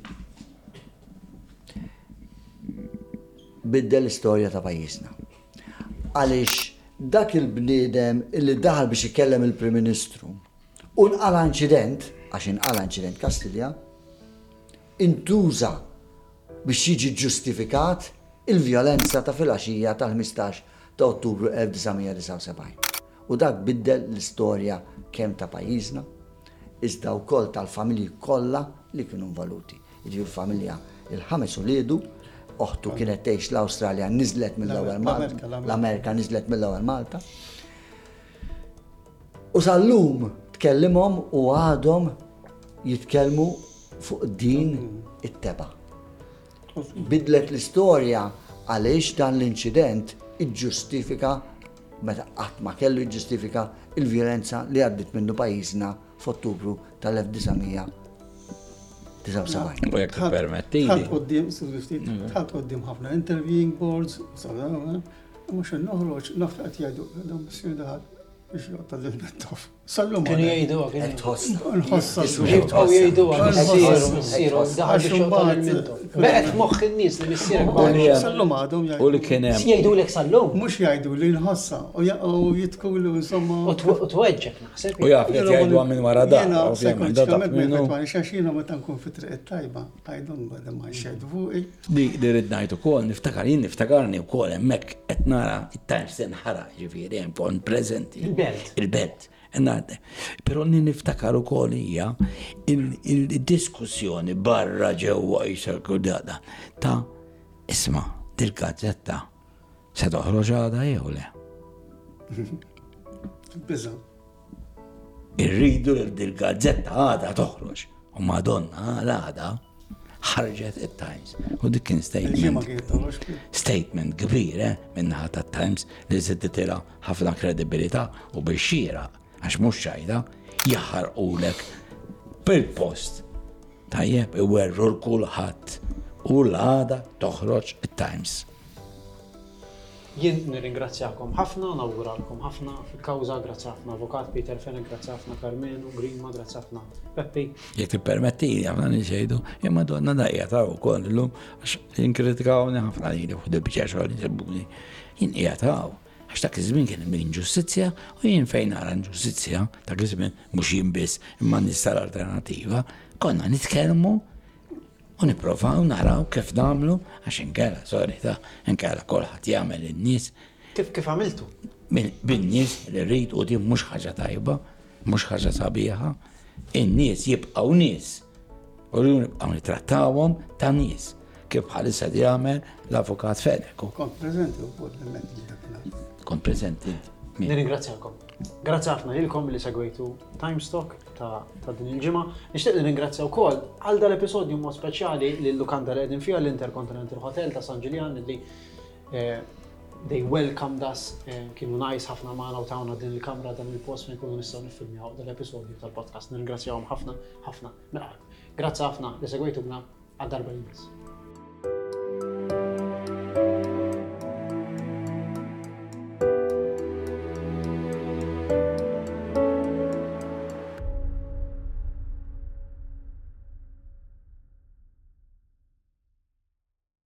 Speaker 4: biddel l-istorja ta' pajjiżna. Għaliex dak il-bniedem illi daħal biex ikellem il-Prim Ministru u nqala inċident, għax inqala inċident Kastilja, intuża biex jiġi ġustifikat il-vjolenza ta' fil-għaxija tal-ħmistax ta' Ottubru elf tisgħemija disa' u sebgħin. U dak biddel l-istorja kemm ta' pajjiżna, iżda wkoll tal-familji kollha li kienu involuti. Jiġi l-familja il-ħames uliedu, oħtu kienet tgħix l-Awstralja niżlet mill-ewwel Malta, l-Amerika niżlet mill-ewwel Malta. U sal-lum tkellimhom u għadhom jitkellmu fuq din it-teba. Bidlet l-istorja għaliex dan l-inċident iġġustifika meta qatt ma kellu iġġustifika il-vjolenza li għaddit minnu pajjiżna f'Ottubru tal-elf tisgħemija disa' u sebgħin.
Speaker 3: U jekk permettili.
Speaker 2: Tħalt qudiem, tħalt qudiem ħafna interviewing boards, mhux noħroġ naf qed jgħidu dan missier daħal biex joqtol il-Mintoff. Sallum
Speaker 1: Kienu jgħidu
Speaker 4: Qed tħoss.
Speaker 2: nħossa
Speaker 1: Jibqgħu jgħidu missier missier daħal biex joqtol il-Mintoff. Beqget moħħ in-nies li missierek
Speaker 2: Sallum għadhom
Speaker 3: U
Speaker 2: jgħidu.
Speaker 3: li kien hemm.
Speaker 1: jgħidulek sallum.
Speaker 2: Mhux jgħidu li nħossa u jitkulu insomma.
Speaker 1: U tweġġek naħseb.
Speaker 3: U jaf li jgħidu minn wara da, ovvjament, da dak minnu.
Speaker 2: Xaxina meta nkun fi triq tajba, għajdun bada ma xejdu fuqi.
Speaker 3: Li li rid ngħid ukoll niftakar jien niftakarni wkoll hemmhekk qed nara it-Times tinħara ġifieri hemm kont preżenti.
Speaker 1: Il-belt.
Speaker 3: Il-belt. Nade. Però li niftakar ukoll hija il-diskussjoni barra ġewwa jisar kudada ta' isma' dil-gazzetta se toħroġ għada jew le.
Speaker 2: Biża.
Speaker 3: Irridu li dil-gazzetta għada toħroġ. U Madonna għada ħarġet it-Times. U dik kien statement. Statement kbir, eh, minnaħa tat-Times li żidditila ħafna kredibilità u biex xieraq għax mhux xajda jaħarqulek bil-post. Tajjeb iwerru l-kulħadd u l-għada toħroġ it-Times.
Speaker 1: Jien nirringrazzjakom ħafna, nawguralkom ħafna fil-kawża, grazzi ħafna Avukat Peter Fenek, grazzi ħafna Carmenu Grima, grazzi ħafna Peppi.
Speaker 3: Jekk tippermettili ħafna niġejdu, imma donna dajja taw ukoll illum għax inkritikawni ħafna li fuq il-biċċa xogħol jisebuni. Jien qiegħataw għax dak iż-żmien kien hemm ġustizzja u jien fejn nara ġustizzja dak iż-żmien mhux jien biss imma nies tal-alternattiva, konna nitkellmu u nipprovaw naraw kif nagħmlu għax inkella sorry ta' inkella kulħadd jagħmel in-nies.
Speaker 1: Kif kif għamiltu?
Speaker 3: Bin-nies li rrid u din mhux ħaġa tajba, mhux ħaġa sabiħa, in-nies jibqgħu nies. U rridu nibqgħu nittrattawhom ta' nies kif bħalissa jagħmel l-Avukat Fenek.
Speaker 2: Kont preżenti wkoll l-emendi dak.
Speaker 3: Kont preżenti.
Speaker 1: Nirringrazzjakom. Grazzi ħafna lilkom li segwejtu Timestock ta' ta' din il-ġimgħa. Nixtieq nirringrazzja wkoll għal dal-episodju mod speċjali lil Lukanda li qegħdin fiha l-Intercontinental Hotel ta' San Ġiljan li they welcomed us, kienu nice ħafna magħna u tawna din il-kamra dan il-post fejn nkunu nistgħu niffilmjaw dal-episodju tal-podcast. Nirringrazzjahom ħafna ħafna. Grazzi ħafna li segwejtuna għad-darba li